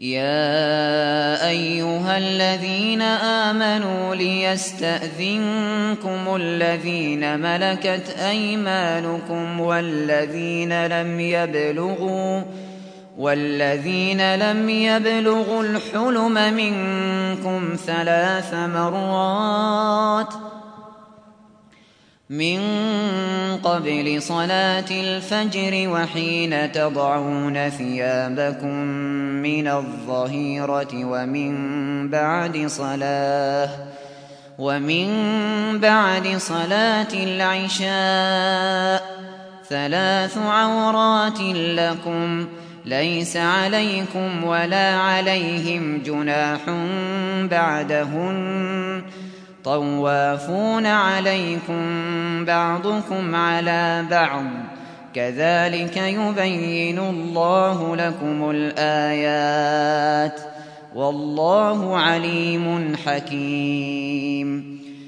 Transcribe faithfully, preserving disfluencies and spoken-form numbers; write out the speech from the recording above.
يا أيها الذين آمنوا ليستأذنكم الذين ملكت أيمانكم والذين لم يبلغوا والذين لم يبلغوا الحلم منكم ثلاث مرات من قبل صلاة الفجر وحين تضعون ثيابكم من الظهيرة ومن بعد صلاة ومن بعد صلاة العشاء ثلاث عورات لكم ليس عليكم ولا عليهم جناح بعدهن طوافون عليكم بعضكم على بعض كذلك يبين الله لكم الآيات والله عليم حكيم.